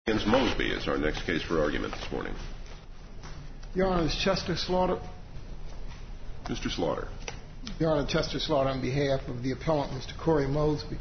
Against Mosby is our next case for argument this morning. Your Honor, it's Chester Slaughter. Mr. Slaughter. Your Honor, Chester Slaughter on behalf of the appellant, Mr. Corey Mosby.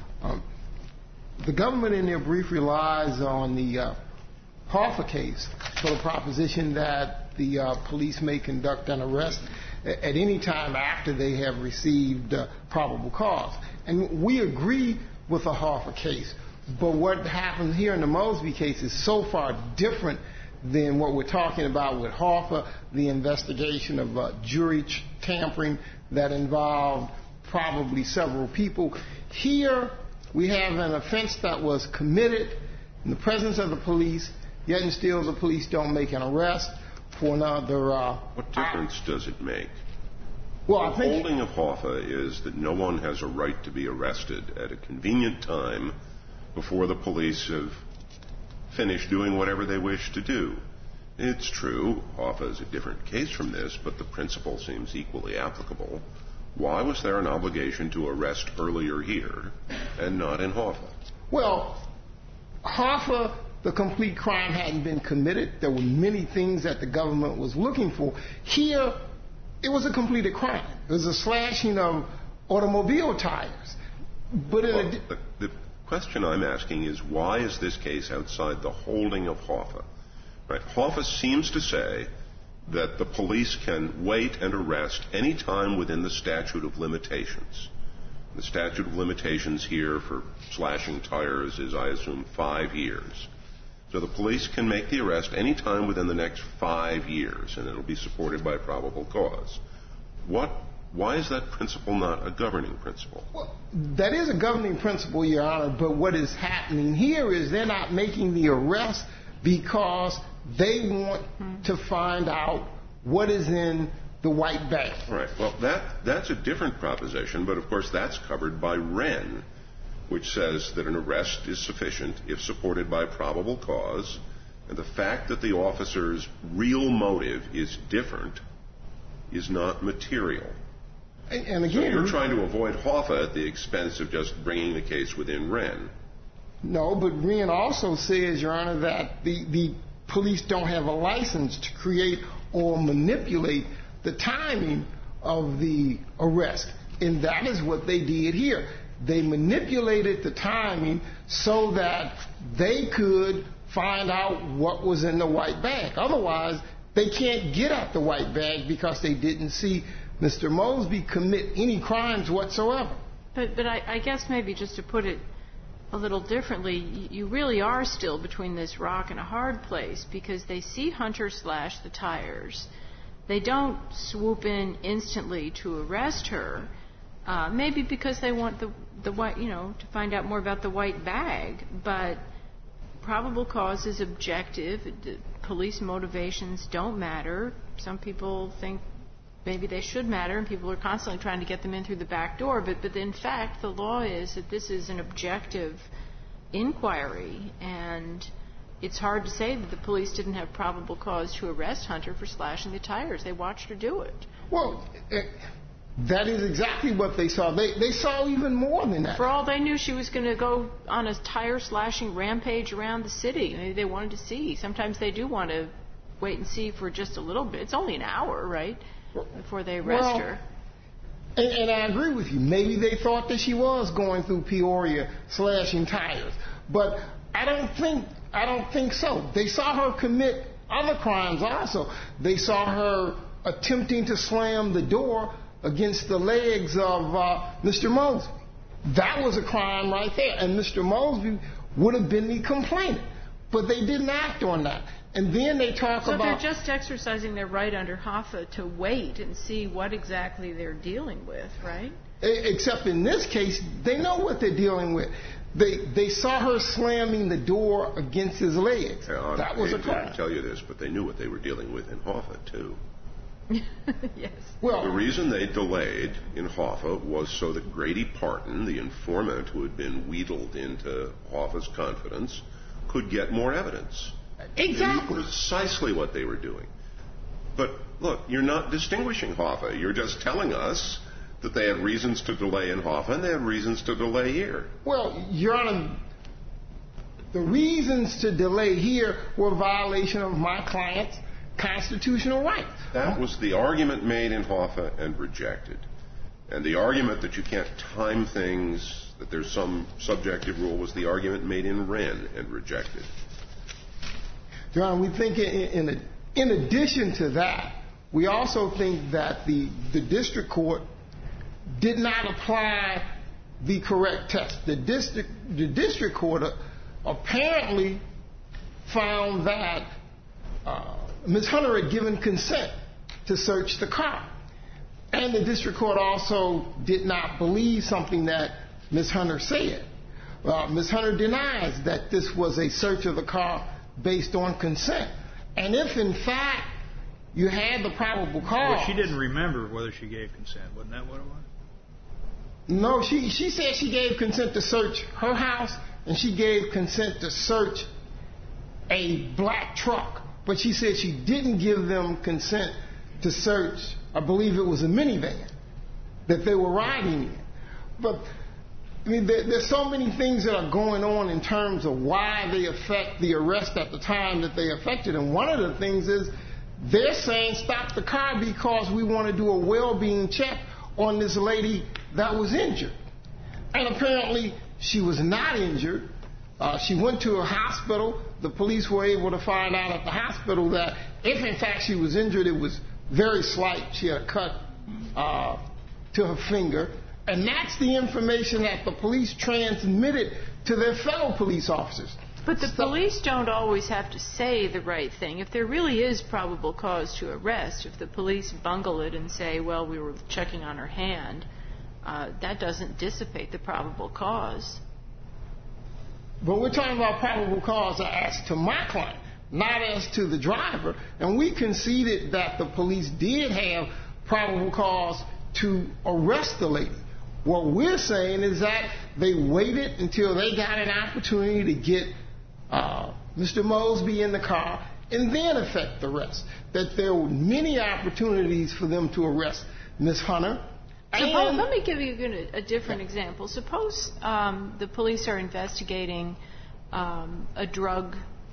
The government in their brief relies on the Hoffa case for the proposition that the police may conduct an arrest at any time after they have received probable cause. And we agree with the Hoffa case. But what happened here in the Mosby case is so far different than what we're talking about with Hoffa, the investigation of jury tampering that involved probably several people. Here we have an offense that was committed in the presence of the police, yet and still the police don't make an arrest for another... What difference does it make? Well, I think... The holding of Hoffa is that no one has a right to be arrested at a convenient time before the police have finished doing whatever they wish to do. It's true, Hoffa is a different case from this, but the principle seems equally applicable. Why was there an obligation to arrest earlier here and not in Hoffa? Well, Hoffa, the complete crime hadn't been committed. There were many things that the government was looking for. Here, it was a completed crime. It was a slashing of automobile tires. But the question I'm asking is, why is this case outside the holding of Hoffa? Right? Hoffa seems to say that the police can wait and arrest any time within the statute of limitations. The statute of limitations here for slashing tires is, I assume, 5 years. So the police can make the arrest any time within the next 5 years, and it'll be supported by probable cause. Why is that principle not a governing principle? Well, that is a governing principle, Your Honor, but what is happening here is they're not making the arrest because they want to find out what is in the white bag. Right. Well, that's a different proposition, but of course that's covered by Wren, which says that an arrest is sufficient if supported by probable cause, and the fact that the officer's real motive is different is not material. And again, so you're trying to avoid Hoffa at the expense of just bringing the case within Wren. No, but Wren also says, Your Honor, that the police don't have a license to create or manipulate the timing of the arrest. And that is what they did here. They manipulated the timing so that they could find out what was in the white bag. Otherwise, they can't get at the white bag because they didn't see Mr. Mosby commit any crimes whatsoever. But I guess maybe just to put it a little differently, you really are still between this rock and a hard place because they see Hunter slash the tires. They don't swoop in instantly to arrest her, maybe because they want the white, to find out more about the white bag. But probable cause is objective. Police motivations don't matter. Some people think maybe they should matter, and people are constantly trying to get them in through the back door. But in fact, the law is that this is an objective inquiry, and it's hard to say that the police didn't have probable cause to arrest Hunter for slashing the tires. They watched her do it. Well, that is exactly what they saw. They saw even more than that. For all they knew, she was going to go on a tire-slashing rampage around the city. Maybe they wanted to see. Sometimes they do want to wait and see for just a little bit. It's only an hour, right, before they arrest her. And I agree with you. Maybe they thought that she was going through Peoria slashing tires. But I don't think so. They saw her commit other crimes also. They saw her attempting to slam the door against the legs of Mr. Mosby. That was a crime right there. And Mr. Mosby would have been the complainant. But they didn't act on that. And then they talk about... So they're just exercising their right under Hoffa to wait and see what exactly they're dealing with, right? Except in this case, they know what they're dealing with. They saw her slamming the door against his legs. That was a crime. I didn't tell you this, but they knew what they were dealing with in Hoffa, too. Yes. Well, the reason they delayed in Hoffa was so that Grady Parton, the informant who had been wheedled into Hoffa's confidence, could get more evidence. Exactly. They knew precisely what they were doing. But look, you're not distinguishing Hoffa. You're just telling us that they had reasons to delay in Hoffa and they had reasons to delay here. Well, Your Honor, The reasons to delay here were a violation of my client's constitutional rights. That was the argument made in Hoffa and rejected. And the argument that you can't time things, that there's some subjective rule, was the argument made in Wren and rejected. Your Honor, we think in addition to that, we also think that the district court did not apply the correct test. The district court apparently found that Ms. Hunter had given consent to search the car. And the district court also did not believe something that Ms. Hunter said. Ms. Hunter denies that this was a search of the car based on consent. And if, in fact, you had the probable cause... Well, she didn't remember whether she gave consent. Wasn't that what it was? No, she said she gave consent to search her house, and she gave consent to search a black truck. But she said she didn't give them consent to search, I believe it was a minivan that they were riding in. But I mean, there's so many things that are going on in terms of why they affect the arrest at the time that they affected. And one of the things is they're saying stop the car because we want to do a well-being check on this lady that was injured. And apparently she was not injured. She went to a hospital. The police were able to find out at the hospital that if in fact she was injured, it was very slight. She had a cut to her finger. And that's the information that the police transmitted to their fellow police officers. But the police don't always have to say the right thing. If there really is probable cause to arrest, if the police bungle it and say, well, we were checking on her hand, that doesn't dissipate the probable cause. But we're talking about probable cause as to my client, not as to the driver. And we conceded that the police did have probable cause to arrest the lady. What we're saying is that they waited until they got an opportunity to get Mr. Mosby in the car and then effect the arrest. That there were many opportunities for them to arrest Ms. Hunter. Let me give you a different example. Suppose the police are investigating a drug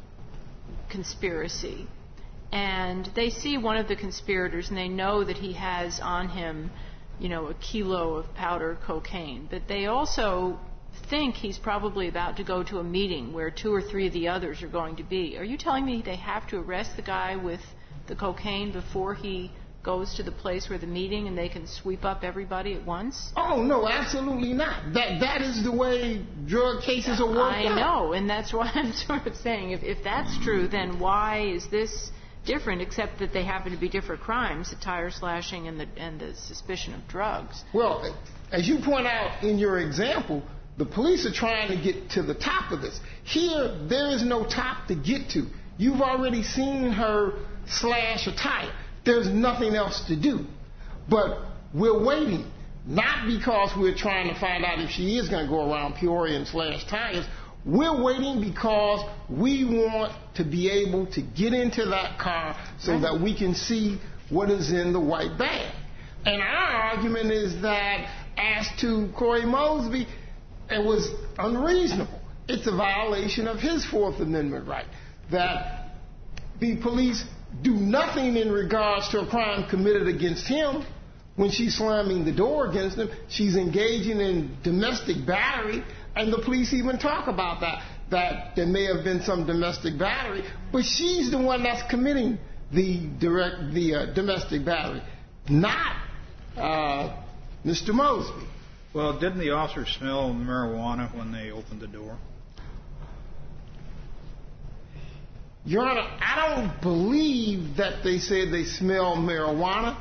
conspiracy, and they see one of the conspirators, and they know that he has on him, a kilo of powder cocaine. But they also think he's probably about to go to a meeting where 2 or 3 of the others are going to be. Are you telling me they have to arrest the guy with the cocaine before he goes to the place where the meeting and they can sweep up everybody at once? Oh, no, absolutely not. That is the way drug cases are worked out. I know, and that's why I'm sort of saying if that's true, then why is this different, except that they happen to be different crimes, the tire slashing and the suspicion of drugs? Well, as you point out in your example, the police are trying to get to the top of this. Here, there is no top to get to. You've already seen her slash a tire. There's nothing else to do. But we're waiting, not because we're trying to find out if she is going to go around Peoria and slash tires. We're waiting because we want to be able to get into that car so that we can see what is in the white bag. And our argument is that as to Corey Mosby, it was unreasonable. It's a violation of his Fourth Amendment right that the police do nothing in regards to a crime committed against him. When she's slamming the door against him, she's engaging in domestic battery, and the police even talk about that there may have been some domestic battery, but she's the one that's committing the domestic battery, not Mr. Mosby. Well, didn't the officer smell marijuana when they opened the door? Your Honor, I don't believe that they said they smelled marijuana.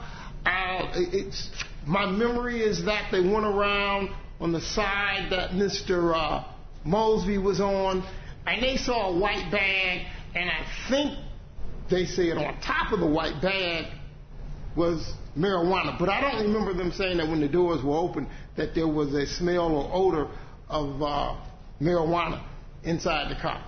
My memory is that they went around on the side that Mr. Mosby was on, and they saw a white bag, and I think they said on top of the white bag was marijuana. But I don't remember them saying that when the doors were open that there was a smell or odor of marijuana inside the car.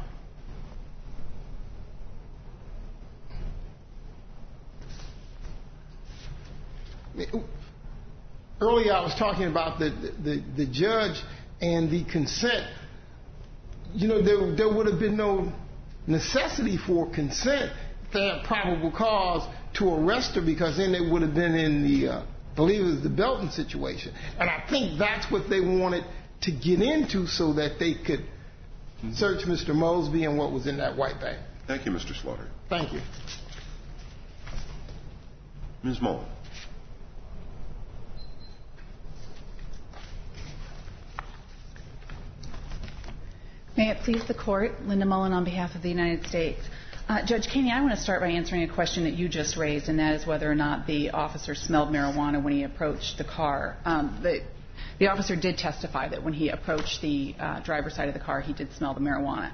Earlier I was talking about the judge and the consent. there would have been no necessity for consent if they had probable cause to arrest her, because then it would have been in the, I believe it was the Belton situation. And I think that's what they wanted to get into so that they could search Mr. Mosby and what was in that white bag. Thank you, Mr. Slaughter. Thank you. Ms. Mullen. May it please the Court, Linda Mullen on behalf of the United States. Judge Kaney, I want to start by answering a question that you just raised, and that is whether or not the officer smelled marijuana when he approached the car. The officer did testify that when he approached the driver's side of the car, he did smell the marijuana.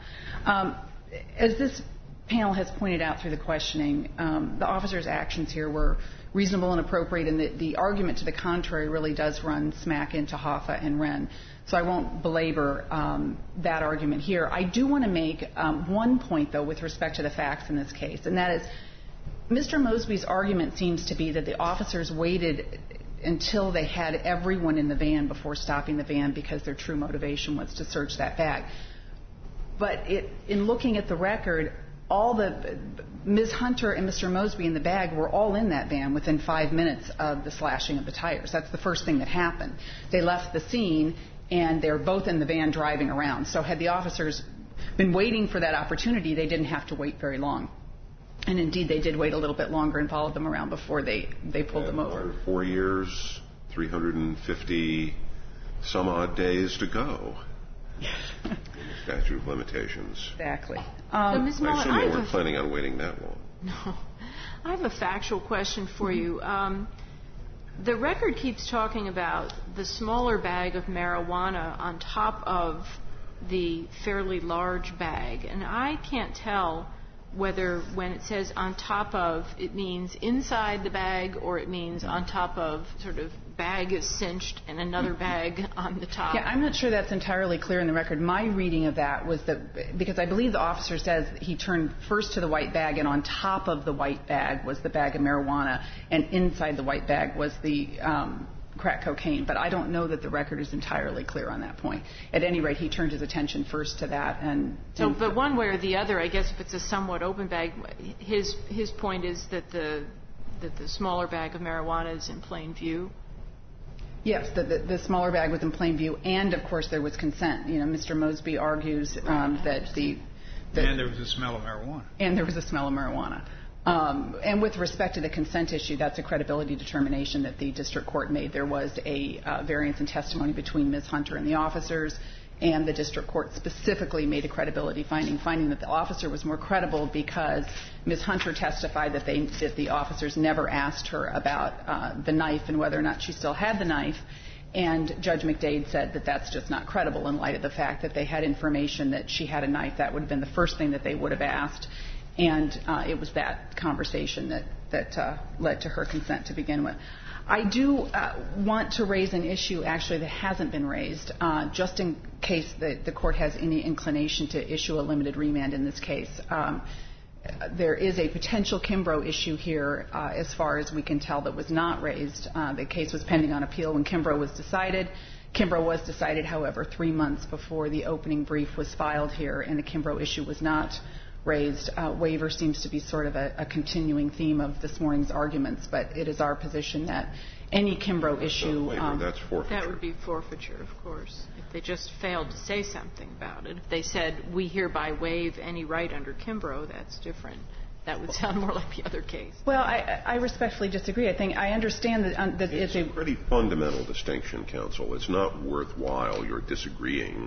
As this panel has pointed out through the questioning, the officer's actions here were reasonable and appropriate, and the argument to the contrary really does run smack into Hoffa and Wren. So I won't belabor that argument here. I do want to make one point, though, with respect to the facts in this case, and that is Mr. Mosby's argument seems to be that the officers waited until they had everyone in the van before stopping the van because their true motivation was to search that bag. But in looking at the record, Ms. Hunter and Mr. Mosby in the bag were all in that van within 5 minutes of the slashing of the tires. That's the first thing that happened. They left the scene, and they're both in the van driving around. So had the officers been waiting for that opportunity, they didn't have to wait very long. And indeed, they did wait a little bit longer and followed them around before they pulled them over. 4 years, 350 some odd days to go. Statute of limitations. Exactly. So, Ms. Mullen, I assume you weren't planning on waiting that long. No. I have a factual question for you. The record keeps talking about the smaller bag of marijuana on top of the fairly large bag, and I can't tell whether when it says on top of, it means inside the bag or it means on top of, sort of bag is cinched and another bag on the top. Yeah, I'm not sure that's entirely clear in the record. My reading of that was that, because I believe the officer says he turned first to the white bag, and on top of the white bag was the bag of marijuana, and inside the white bag was the crack cocaine. But I don't know that the record is entirely clear on that point. At any rate, he turned his attention first to that. But one way or the other, I guess if it's a somewhat open bag, his point is that the smaller bag of marijuana is in plain view. Yes, the smaller bag was in plain view, and of course there was consent. Mr. Mosby argues that and there was a smell of marijuana. And there was a smell of marijuana. And with respect to the consent issue, that's a credibility determination that the district court made. There was a variance in testimony between Ms. Hunter and the officers, and the district court specifically made a credibility finding that the officer was more credible because Ms. Hunter testified that the officers never asked her about the knife and whether or not she still had the knife. And Judge McDade said that that's just not credible in light of the fact that they had information that she had a knife. That would have been the first thing that they would have asked. And it was that conversation that led to her consent to begin with. I do want to raise an issue, actually, that hasn't been raised, just in case the court has any inclination to issue a limited remand in this case. There is a potential Kimbrough issue here, as far as we can tell, that was not raised. The case was pending on appeal when Kimbrough was decided. Kimbrough was decided, however, 3 months before the opening brief was filed here, and the Kimbrough issue was not raised. Waiver seems to be sort of a continuing theme of this morning's arguments, but it is our position that any Kimbrough issue... that's forfeiture. That would be forfeiture, of course, if they just failed to say something about it. If they said, we hereby waive any right under Kimbrough, that's different. That would sound more like the other case. Well, I respectfully disagree. I understand that it's a pretty fundamental distinction, counsel. It's not worthwhile you're disagreeing.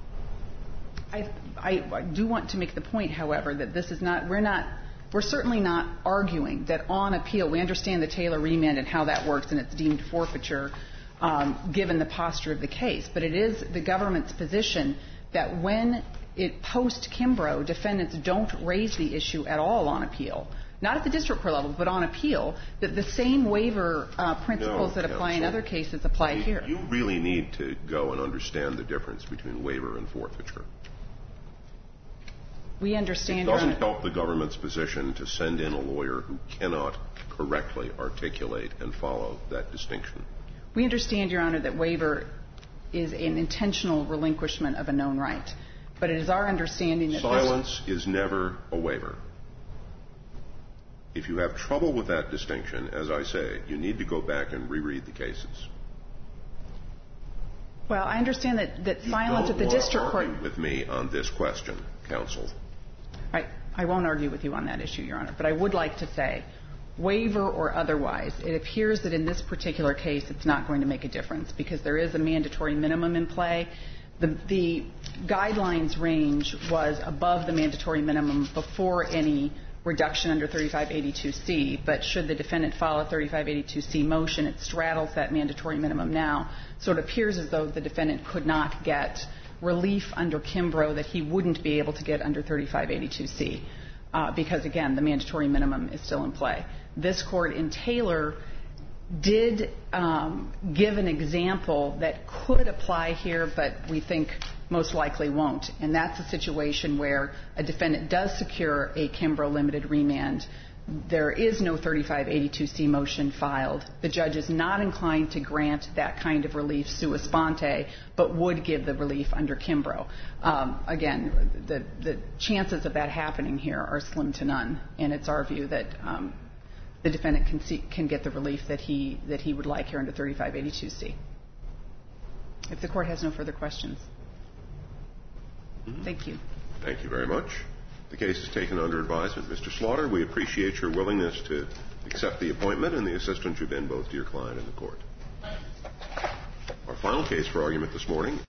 I do want to make the point, however, that this is not, we're certainly not arguing that on appeal, we understand the Taylor remand and how that works, and it's deemed forfeiture given the posture of the case. But it is the government's position that when it post-Kimbrough, defendants don't raise the issue at all on appeal, not at the district court level, but on appeal, that the same waiver principles that apply in other cases apply here. You really need to go and understand the difference between waiver and forfeiture. We understand, It doesn't help the government's position to send in a lawyer who cannot correctly articulate and follow that distinction. We understand, Your Honor, that waiver is an intentional relinquishment of a known right. But it is our understanding that silence is never a waiver. If you have trouble with that distinction, as I say, you need to go back and reread the cases. Well, I understand that silence at the district court... You don't want to argue with me on this question, counsel. I won't argue with you on that issue, Your Honor, but I would like to say, waiver or otherwise, it appears that in this particular case it's not going to make a difference because there is a mandatory minimum in play. The guidelines range was above the mandatory minimum before any reduction under 3582C, but should the defendant file a 3582C motion, it straddles that mandatory minimum now. So it appears as though the defendant could not get relief under Kimbrough that he wouldn't be able to get under 3582C because, again, the mandatory minimum is still in play. This court in Taylor did give an example that could apply here, but we think most likely won't. And that's a situation where a defendant does secure a Kimbrough limited remand. There is no 3582C motion filed. The judge is not inclined to grant that kind of relief sua sponte, but would give the relief under Kimbrough. Again, the chances of that happening here are slim to none, and it's our view that the defendant can get the relief that he would like here under 3582C. If the court has no further questions. Thank you. Thank you very much. The case is taken under advisement. Mr. Slaughter, we appreciate your willingness to accept the appointment and the assistance you've been both to your client and the court. Our final case for argument this morning